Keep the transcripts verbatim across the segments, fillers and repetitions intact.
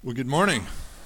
Well, good morning.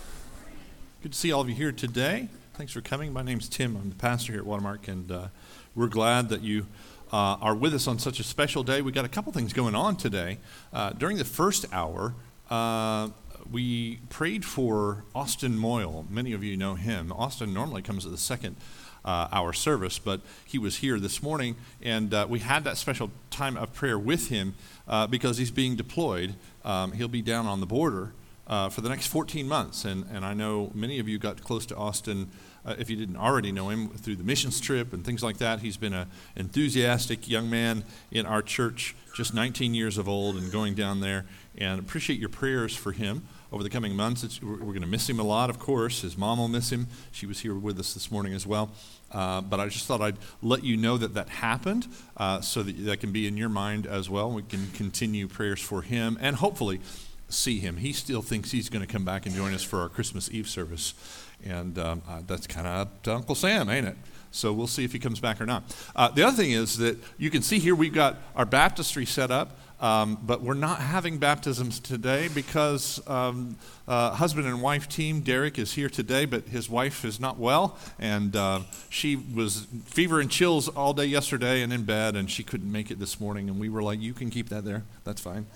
Good to see all of you here today. Thanks for coming. My name's Tim. I'm the pastor here at Watermark, and uh, we're glad that you uh, are with us on such a special day. We got a couple things going on today. Uh, during the first hour, uh, we prayed for Austin Moyle. Many of you know him. Austin normally comes at the second uh, hour service, but he was here this morning, and uh, we had that special time of prayer with him uh, because he's being deployed. Um, he'll be down on the border Uh, for the next fourteen months, and, and I know many of you got close to Austin, uh, if you didn't already know him, through the missions trip and things like that. He's been an enthusiastic young man in our church, just nineteen years of old, and going down there, and appreciate your prayers for him over the coming months. It's, we're we're going to miss him a lot, of course. His mom will miss him. She was here with us this morning as well, uh, but I just thought I'd let you know that that happened, uh, so that that can be in your mind as well. We can continue prayers for him, and hopefully see him. He still thinks he's going to come back and join us for our Christmas Eve service, and um, uh, that's kind of up to Uncle Sam, ain't it? So we'll see if he comes back or not. Uh, the other thing is that you can see here we've got our baptistry set up, um, but we're not having baptisms today because um, uh, husband and wife team, Derek, is here today, but his wife is not well, and uh, she was fever and chills all day yesterday and in bed, and she couldn't make it this morning, and we were like, you can keep that there. That's fine.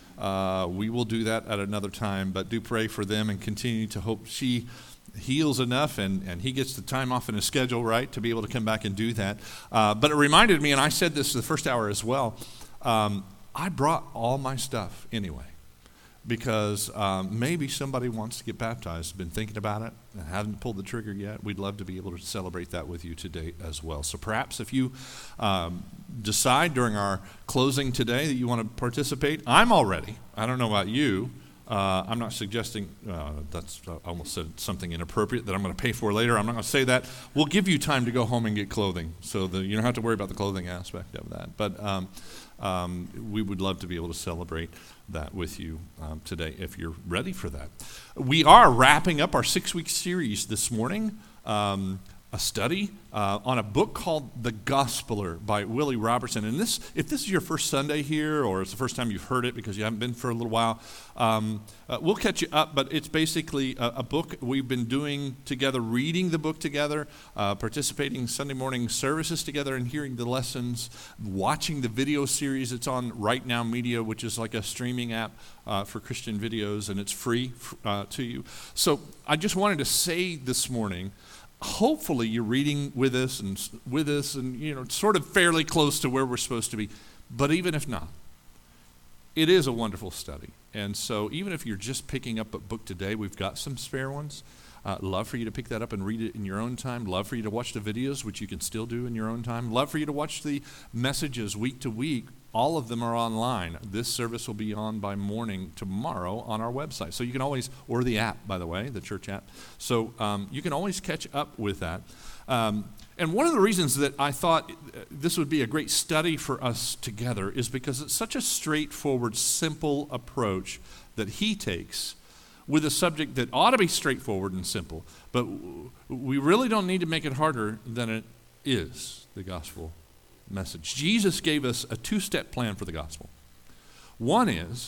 Uh, we will do that at another time, but do pray for them and continue to hope she heals enough and, and he gets the time off in his schedule, right, to be able to come back and do that. Uh, but it reminded me, and I said this the first hour as well, um, I brought all my stuff anyway, because um, maybe somebody wants to get baptized, been thinking about it, and haven't pulled the trigger yet. We'd love to be able to celebrate that with you today as well. So perhaps if you um, decide during our closing today that you want to participate, I'm all ready. I don't know about you. Uh, I'm not suggesting, uh, that's uh, I almost said something inappropriate that I'm going to pay for later. I'm not going to say that. We'll give you time to go home and get clothing, so that you don't have to worry about the clothing aspect of that. But um, um, we would love to be able to celebrate that with you um, today if you're ready for that. We are wrapping up our six-week series this morning, um, a study uh, on a book called The Gospeler by Willie Robertson. And this, if this is your first Sunday here, or it's the first time you've heard it because you haven't been for a little while, um, uh, we'll catch you up, but it's basically a, a book we've been doing together, reading the book together, uh, participating in Sunday morning services together and hearing the lessons, watching the video series. It's on Right Now Media, which is like a streaming app uh, for Christian videos, and it's free uh, to you. So I just wanted to say this morning, hopefully you're reading with us and with us and, you know, sort of fairly close to where we're supposed to be. But even if not, it is a wonderful study. And so even if you're just picking up a book today, we've got some spare ones. Uh, love for you to pick that up and read it in your own time. Love for you to watch the videos, which you can still do in your own time. Love for you to watch the messages week to week. All of them are online. This service will be on by morning tomorrow on our website. So you can always, or the app, by the way, the church app. So um, you can always catch up with that. Um, and one of the reasons that I thought this would be a great study for us together is because it's such a straightforward, simple approach that he takes with a subject that ought to be straightforward and simple. But we really don't need to make it harder than it is, the gospel message. Jesus gave us a two-step plan for the gospel. One is,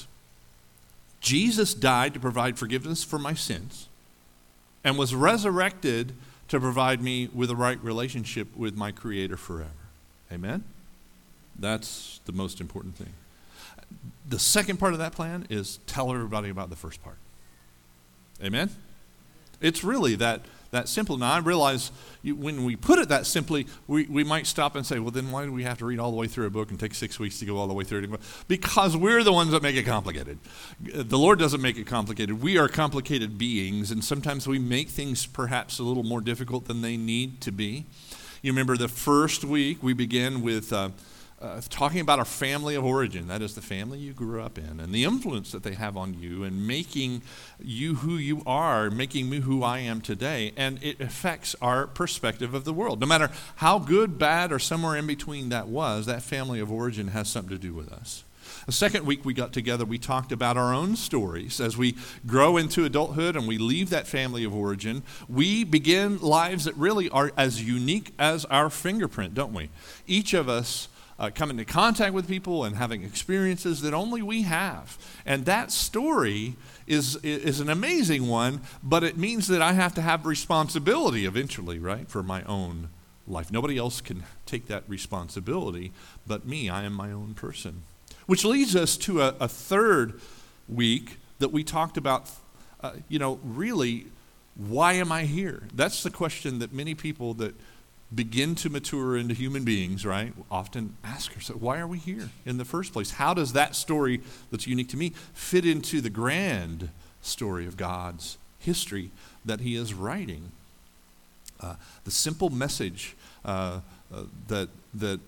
Jesus died to provide forgiveness for my sins and was resurrected to provide me with a right relationship with my Creator forever. Amen? That's the most important thing. The second part of that plan is tell everybody about the first part. Amen? It's really that that simple. Now, I realize you, when we put it that simply, we, we might stop and say, well, then why do we have to read all the way through a book and take six weeks to go all the way through it? Because we're the ones that make it complicated. The Lord doesn't make it complicated. We are complicated beings, and sometimes we make things perhaps a little more difficult than they need to be. You remember the first week we began with uh, Uh, talking about our family of origin. That is the family you grew up in and the influence that they have on you and making you who you are, making me who I am today. And it affects our perspective of the world. No matter how good, bad, or somewhere in between that was, that family of origin has something to do with us. The second week we got together, we talked about our own stories. As we grow into adulthood and we leave that family of origin, we begin lives that really are as unique as our fingerprint, don't we? Each of us Uh, coming into contact with people and having experiences that only we have. And that story is, is an amazing one, but it means that I have to have responsibility eventually, right, for my own life. Nobody else can take that responsibility but me. I am my own person. Which leads us to a, a third week that we talked about, uh, you know, really, why am I here? That's the question that many people that begin to mature into human beings, right, often ask ourselves, why are we here in the first place? How does that story that's unique to me fit into the grand story of God's history that he is writing? Uh, the simple message uh, uh, that that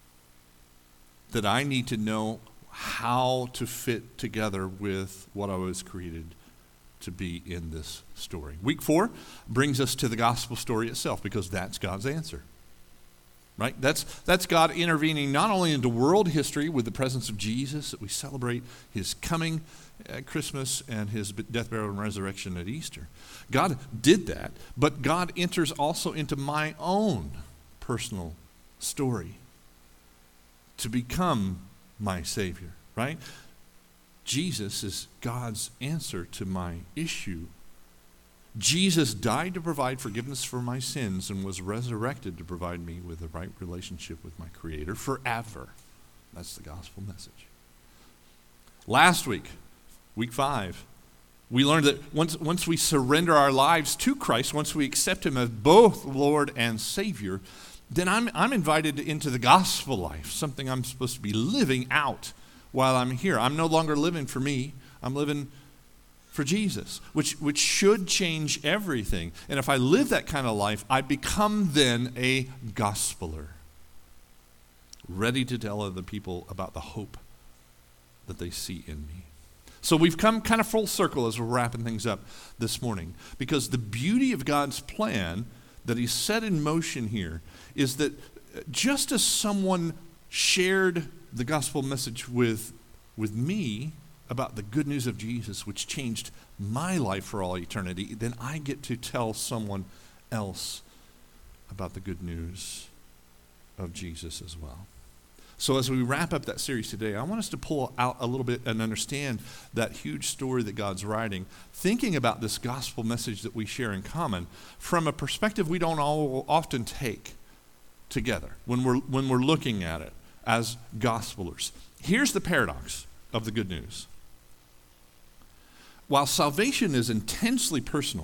that I need to know how to fit together with what I was created to be in this story. Week four brings us to the gospel story itself, because that's God's answer. Right? That's that's God intervening not only into world history with the presence of Jesus, that we celebrate his coming at Christmas and his death, burial, and resurrection at Easter. God did that, but God enters also into my own personal story to become my Savior, right? Jesus is God's answer to my issue. Jesus died to provide forgiveness for my sins and was resurrected to provide me with a right relationship with my Creator forever. That's the gospel message. Last week, week five, we learned that once, once we surrender our lives to Christ, once we accept him as both Lord and Savior, then I'm, I'm invited into the gospel life, something I'm supposed to be living out while I'm here. I'm no longer living for me. I'm living for Jesus, which, which should change everything. And if I live that kind of life, I become then a gospeler, ready to tell other people about the hope that they see in me. So we've come kind of full circle as we're wrapping things up this morning, because the beauty of God's plan that he's set in motion here is that just as someone shared the gospel message with, with me about the good news of Jesus, which changed my life for all eternity, then I get to tell someone else about the good news of Jesus as well. So as we wrap up that series today, I want us to pull out a little bit and understand that huge story that God's writing, thinking about this gospel message that we share in common from a perspective we don't all often take together when we're when we're looking at it as gospelers. Here's the paradox of the good news. While salvation is intensely personal,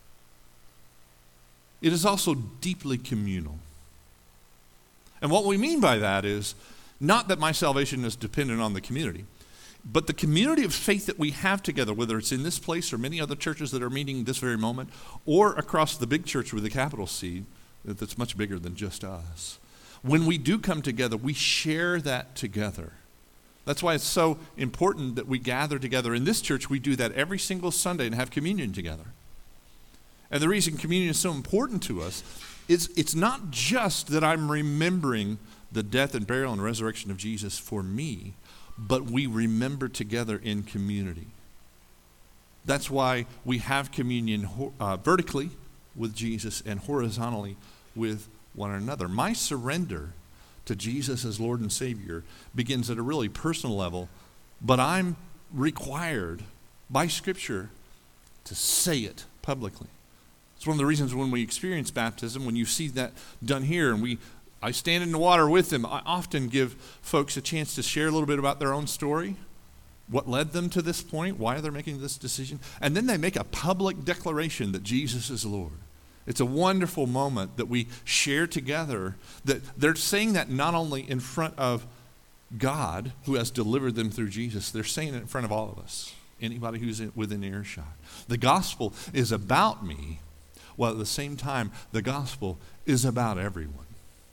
it is also deeply communal. And what we mean by that is not that my salvation is dependent on the community, but the community of faith that we have together, whether it's in this place or many other churches that are meeting this very moment, or across the big church with a capital C that's much bigger than just us. When we do come together, we share that together. That's why it's so important that we gather together. In this church, we do that every single Sunday and have communion together. And the reason communion is so important to us is it's not just that I'm remembering the death and burial and resurrection of Jesus for me, but we remember together in community. That's why we have communion uh, vertically with Jesus and horizontally with one another. My surrender to Jesus as Lord and Savior begins at a really personal level, but I'm required by Scripture to say it publicly. It's one of the reasons when we experience baptism, when you see that done here, and we, I stand in the water with them, I often give folks a chance to share a little bit about their own story, what led them to this point, why they're making this decision, and then they make a public declaration that Jesus is Lord. It's a wonderful moment that we share together, that they're saying that not only in front of God, who has delivered them through Jesus, they're saying it in front of all of us, anybody who's within earshot. The gospel is about me, while at the same time, the gospel is about everyone.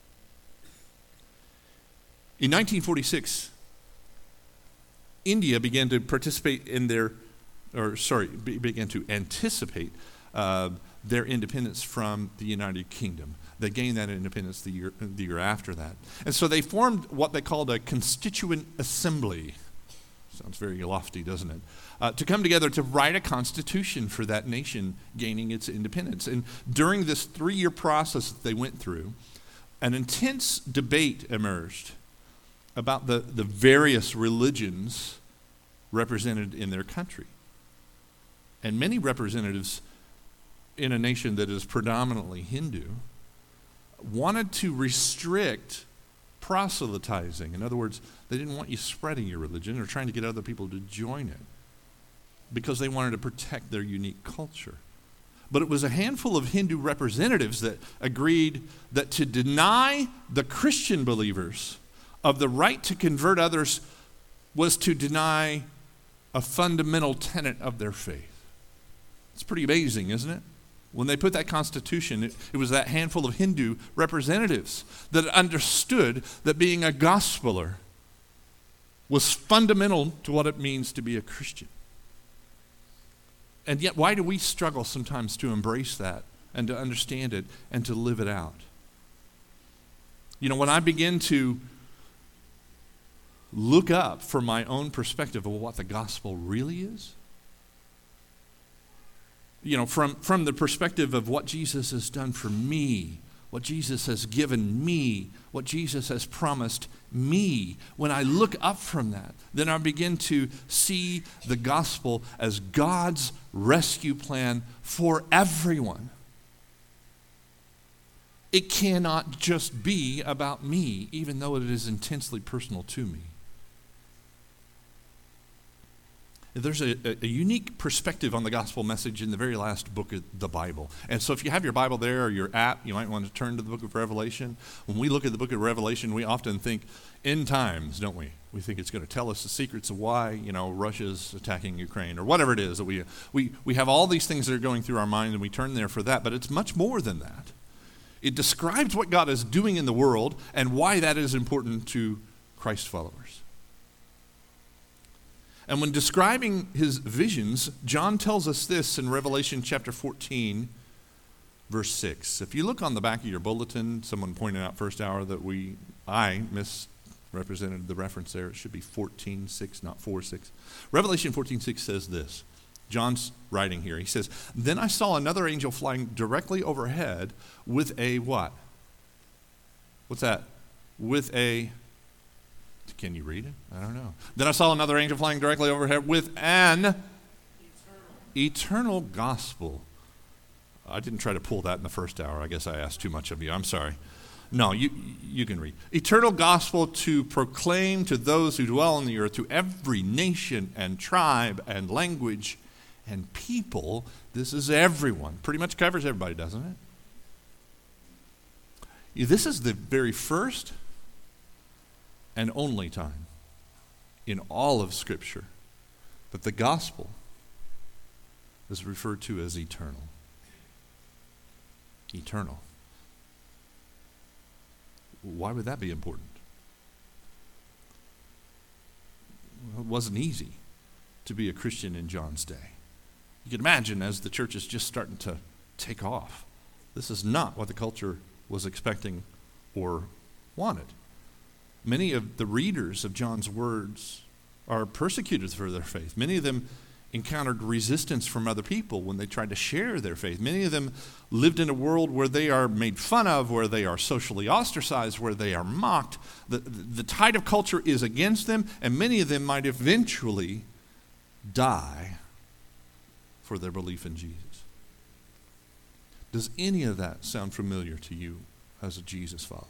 In nineteen forty-six, India began to participate in their, or sorry, be, began to anticipate uh, their independence from the United Kingdom. They gained that independence the year, the year after that. And so they formed what they called a constituent assembly. Sounds very lofty, doesn't it? Uh, to come together to write a constitution for that nation gaining its independence. And during this three-year process that they went through, an intense debate emerged about the, the various religions represented in their country. and many representatives in a nation that is predominantly Hindu wanted to restrict proselytizing. In other words, they didn't want you spreading your religion or trying to get other people to join it because they wanted to protect their unique culture. But it was a handful of Hindu representatives that agreed that to deny the Christian believers of the right to convert others was to deny a fundamental tenet of their faith. It's pretty amazing, isn't it? When they put that constitution, it, it was that handful of Hindu representatives that understood that being a gospeler was fundamental to what it means to be a Christian. And yet, why do we struggle sometimes to embrace that and to understand it and to live it out? You know, when I begin to look up for my own perspective of what the gospel really is, you know, from, from the perspective of what Jesus has done for me, what Jesus has given me, what Jesus has promised me, when I look up from that, then I begin to see the gospel as God's rescue plan for everyone. It cannot just be about me, even though it is intensely personal to me. There's a, a, a unique perspective on the gospel message in the very last book of the Bible. And so if you have your Bible there or your app, you might want to turn to the book of Revelation. When we look at the book of Revelation, we often think end times, don't we? We think it's going to tell us the secrets of why, you know, Russia's attacking Ukraine or whatever it is. That we, we, we have all these things that are going through our mind and we turn there for that, but it's much more than that. It describes what God is doing in the world and why that is important to Christ followers. And when describing his visions, John tells us this in Revelation chapter fourteen, verse six. If you look on the back of your bulletin, someone pointed out first hour that we, I misrepresented the reference there. It should be fourteen six, not four six. Revelation fourteen six says this. John's writing here. He says, "Then I saw another angel flying directly overhead with a" what? What's that? With a... Can you read it? I don't know. "Then I saw another angel flying directly overhead with an eternal, eternal gospel." I didn't try to pull that in the first hour. I guess I asked too much of you. I'm sorry. No, you you can read. "Eternal gospel to proclaim to those who dwell on the earth, to every nation and tribe and language and people." This is everyone. Pretty much covers everybody, doesn't it? This is the very first and only time in all of Scripture that the gospel is referred to as eternal. Eternal. Why would that be important? Well, it wasn't easy to be a Christian in John's day. You can imagine as the church is just starting to take off, this is not what the culture was expecting or wanted. Many of the readers of John's words are persecuted for their faith. Many of them encountered resistance from other people when they tried to share their faith. Many of them lived in a world where they are made fun of, where they are socially ostracized, where they are mocked. The, the tide of culture is against them, and many of them might eventually die for their belief in Jesus. Does any of that sound familiar to you as a Jesus follower?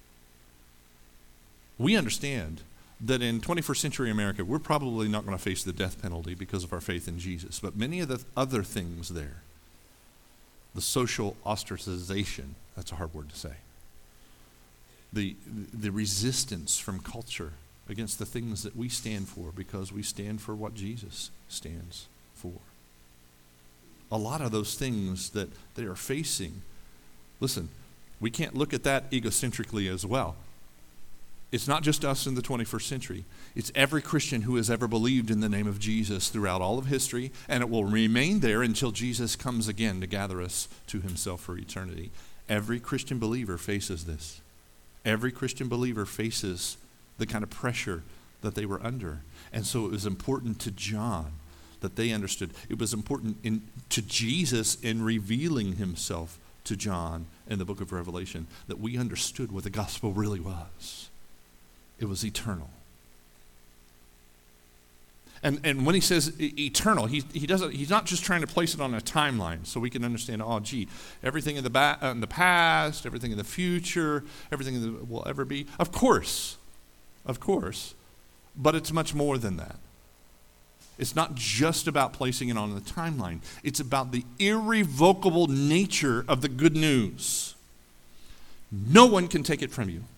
We understand that in twenty-first century America, we're probably not going to face the death penalty because of our faith in Jesus. But many of the other things there, the social ostracization, that's a hard word to say, the, the resistance from culture against the things that we stand for because we stand for what Jesus stands for. A lot of those things that they are facing, listen, we can't look at that egocentrically as well. It's not just us in the twenty-first century. It's every Christian who has ever believed in the name of Jesus throughout all of history, and it will remain there until Jesus comes again to gather us to himself for eternity. Every Christian believer faces this. Every Christian believer faces the kind of pressure that they were under. And so it was important to John that they understood. It was important in, to Jesus in revealing himself to John in the book of Revelation that we understood what the gospel really was. It was eternal. And and when he says e- eternal, he he doesn't. He's not just trying to place it on a timeline so we can understand. Oh, gee, everything in the ba- uh, in the past, everything in the future, everything that will ever be. Of course, of course, but it's much more than that. It's not just about placing it on the timeline. It's about the irrevocable nature of the good news. No one can take it from you.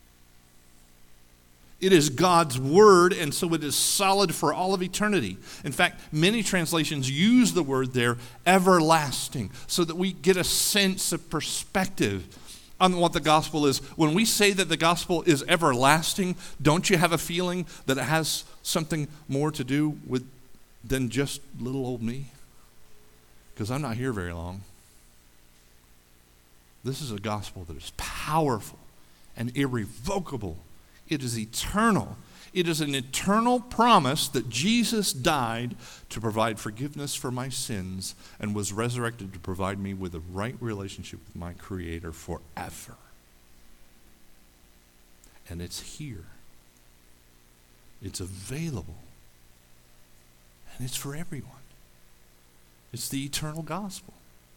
It is God's word, and so it is solid for all of eternity. In fact, many translations use the word there, everlasting, so that we get a sense of perspective on what the gospel is. When we say that the gospel is everlasting, don't you have a feeling that it has something more to do with than just little old me? Because I'm not here very long. This is a gospel that is powerful and irrevocable. It is eternal. It is an eternal promise that Jesus died to provide forgiveness for my sins and was resurrected to provide me with a right relationship with my Creator forever. And it's here. It's available. And it's for everyone. It's the eternal gospel.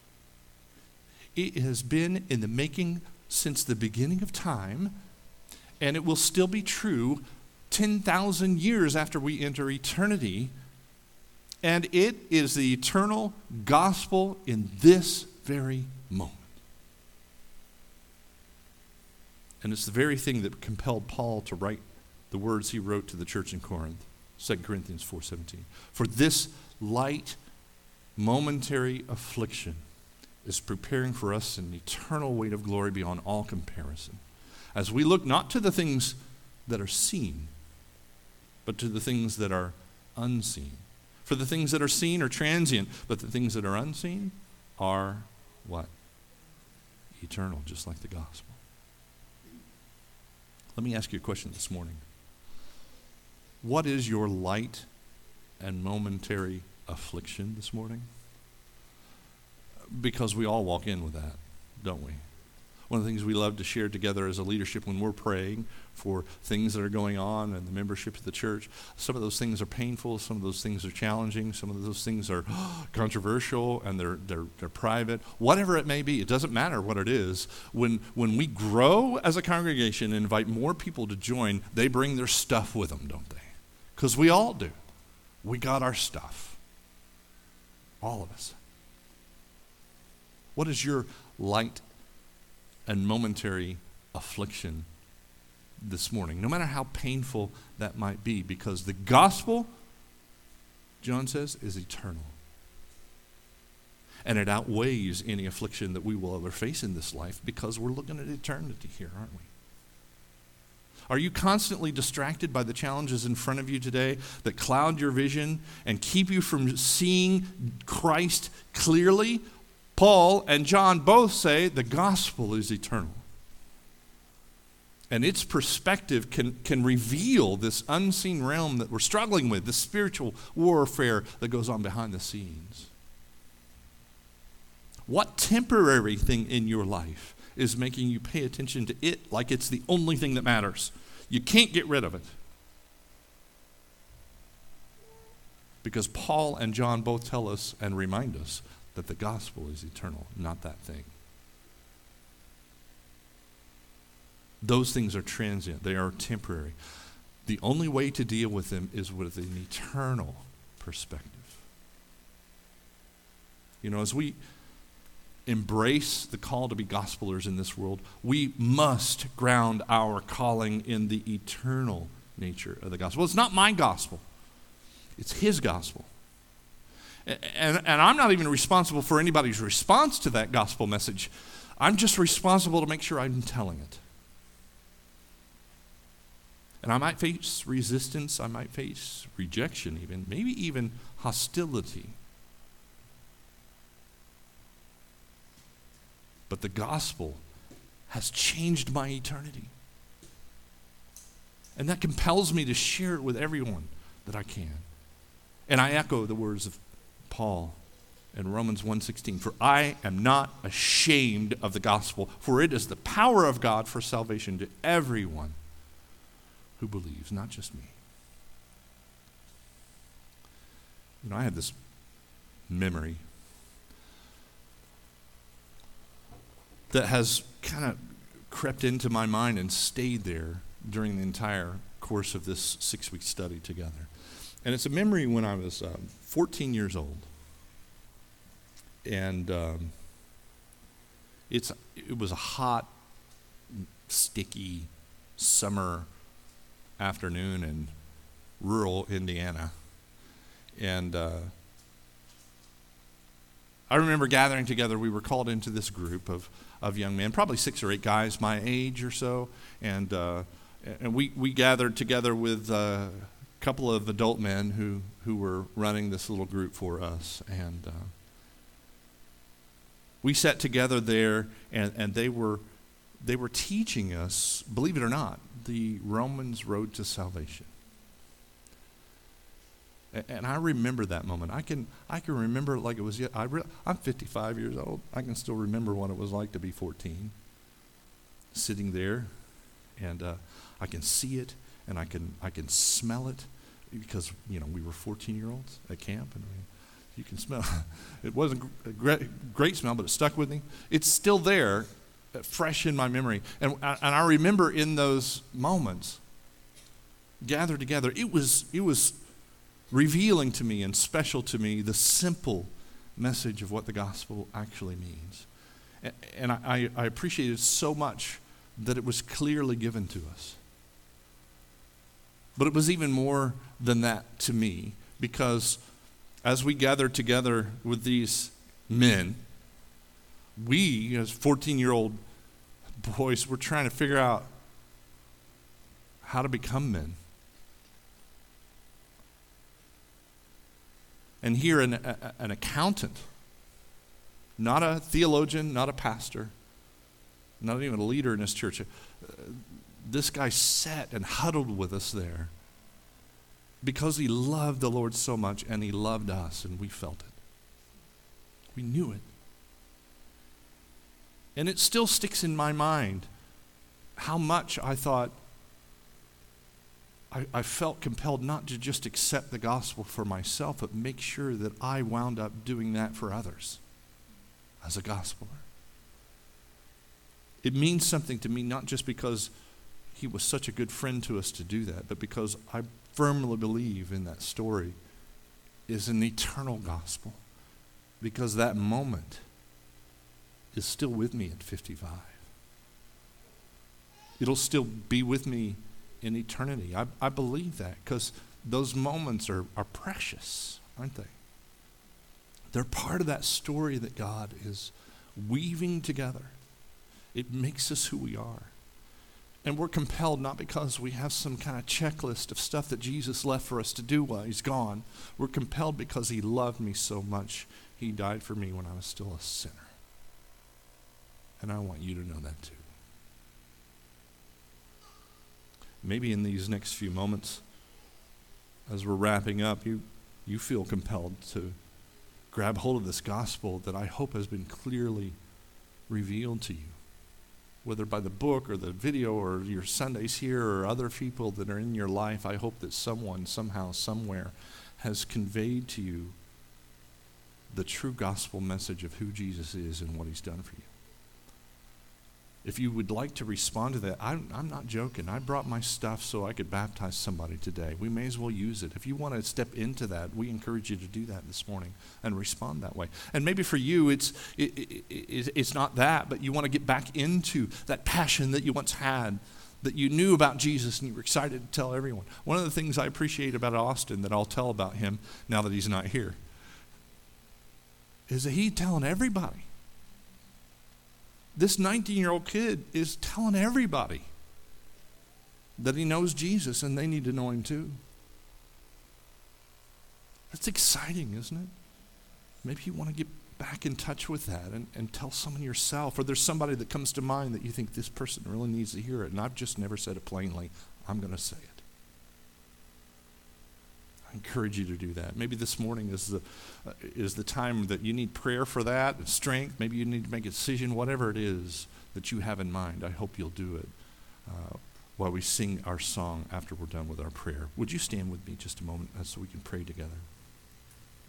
It has been in the making since the beginning of time, and it will still be true ten thousand years after we enter eternity. And it is the eternal gospel in this very moment. And it's the very thing that compelled Paul to write the words he wrote to the church in Corinth, Second Corinthians four seventeen. For this light, momentary affliction is preparing for us an eternal weight of glory beyond all comparison, as we look not to the things that are seen, but to the things that are unseen. For the things that are seen are transient, but the things that are unseen are what? Eternal, just like the gospel. Let me ask you a question this morning. What is your light and momentary affliction this morning? Because we all walk in with that, don't we? One of the things we love to share together as a leadership when we're praying for things that are going on in the membership of the church, some of those things are painful, some of those things are challenging, some of those things are controversial, and they're they're they're private. Whatever it may be, it doesn't matter what it is. When when we grow as a congregation and invite more people to join, they bring their stuff with them, don't they? Because we all do. We got our stuff. All of us. What is your light and momentary affliction this morning? No matter how painful that might be, because the gospel, John says, is eternal. And it outweighs any affliction that we will ever face in this life, because we're looking at eternity here, aren't we? Are you constantly distracted by the challenges in front of you today that cloud your vision and keep you from seeing Christ clearly? Paul and John both say the gospel is eternal. And its perspective can, can reveal this unseen realm that we're struggling with, the spiritual warfare that goes on behind the scenes. What temporary thing in your life is making you pay attention to it like it's the only thing that matters? You can't get rid of it. Because Paul and John both tell us and remind us that the gospel is eternal, not that thing. Those things are transient. They are temporary. The only way to deal with them is with an eternal perspective. You know, as we embrace the call to be gospelers in this world, we must ground our calling in the eternal nature of the gospel. It's not my gospel. It's his gospel. And, and I'm not even responsible for anybody's response to that gospel message. I'm just responsible to make sure I'm telling it. And I might face resistance, I might face rejection even, maybe even hostility. But the gospel has changed my eternity. And that compels me to share it with everyone that I can. And I echo the words of Paul in Romans one sixteen, for I am not ashamed of the gospel, for it is the power of God for salvation to everyone who believes, not just me. You know, I had this memory that has kind of crept into my mind and stayed there during the entire course of this six-week study together. And it's a memory when I was um, fourteen years old. And um, it's it was a hot, sticky summer afternoon in rural Indiana. And uh, I remember gathering together. We were called into this group of, of young men, probably six or eight guys my age or so. And uh, and we, we gathered together with uh, a couple of adult men who, who were running this little group for us. And uh, we sat together there, and, and they were they were teaching us, believe it or not, the Romans Road to Salvation. And I remember that moment. I can I can remember it like it was yet. I re- I'm fifty-five years old. I can still remember what it was like to be fourteen, sitting there, and uh, I can see it, and I can I can smell it, because you know we were fourteen-year-olds at camp, and we, you can smell. It wasn't a great, great smell, but it stuck with me. It's still there, fresh in my memory, and and I remember in those moments, gathered together. It was it was. revealing to me and special to me the simple message of what the gospel actually means. And, and I, I appreciated so much that it was clearly given to us. But it was even more than that to me, because as we gathered together with these men, we, as fourteen-year-old boys, were trying to figure out how to become men. And here an, a, an accountant, not a theologian, not a pastor, not even a leader in this church. Uh, this guy sat and huddled with us there because he loved the Lord so much, and he loved us, and we felt it. We knew it. And it still sticks in my mind how much I thought, I, I felt compelled not to just accept the gospel for myself, but make sure that I wound up doing that for others as a gospeler. It means something to me, not just because he was such a good friend to us to do that, but because I firmly believe in that story is an eternal gospel, because that moment is still with me at fifty-five. It'll still be with me in eternity. I, I believe that, because those moments are, are precious, aren't they? They're part of that story that God is weaving together. It makes us who we are. And we're compelled not because we have some kind of checklist of stuff that Jesus left for us to do while he's gone. We're compelled because he loved me so much. He died for me when I was still a sinner. And I want you to know that too. Maybe in these next few moments, as we're wrapping up, you, you feel compelled to grab hold of this gospel that I hope has been clearly revealed to you, whether by the book or the video or your Sundays here or other people that are in your life. I hope that someone, somehow, somewhere has conveyed to you the true gospel message of who Jesus is and what he's done for you. If you would like to respond to that, I'm, I'm not joking. I brought my stuff so I could baptize somebody today. We may as well use it. If you want to step into that, we encourage you to do that this morning and respond that way. And maybe for you, it's it, it, it, it's not that, but you want to get back into that passion that you once had, that you knew about Jesus and you were excited to tell everyone. One of the things I appreciate about Austin that I'll tell about him now that he's not here is that he's telling everybody. This nineteen-year-old kid is telling everybody that he knows Jesus and they need to know him too. That's exciting, isn't it? Maybe you want to get back in touch with that and, and tell someone yourself, or there's somebody that comes to mind that you think this person really needs to hear it, and I've just never said it plainly. I'm going to say it. I encourage you to do that. Maybe this morning is the uh, is the time that you need prayer for that, and strength. Maybe you need to make a decision, whatever it is that you have in mind. I hope you'll do it uh, while we sing our song after we're done with our prayer. Would you stand with me just a moment so we can pray together?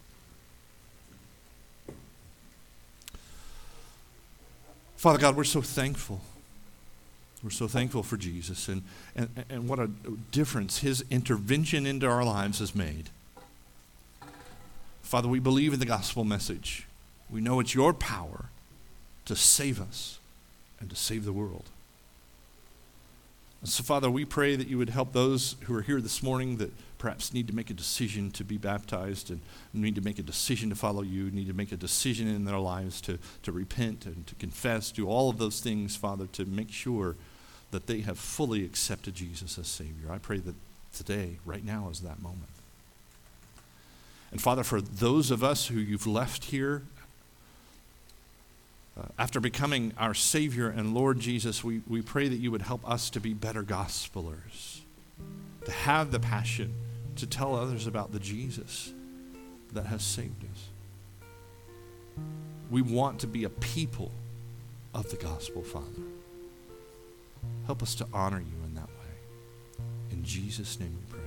Father God, we're so thankful. We're so thankful for Jesus and, and, and what a difference his intervention into our lives has made. Father, we believe in the gospel message. We know it's your power to save us and to save the world. And so, Father, we pray that you would help those who are here this morning that perhaps need to make a decision to be baptized and need to make a decision to follow you, need to make a decision in their lives to, to repent and to confess, do all of those things, Father, to make sure that they have fully accepted Jesus as Savior. I pray that today, right now, is that moment. And Father, for those of us who you've left here, uh, after becoming our Savior and Lord Jesus, we, we pray that you would help us to be better gospelers, to have the passion to tell others about the Jesus that has saved us. We want to be a people of the gospel, Father. Help us to honor you in that way. In Jesus' name we pray.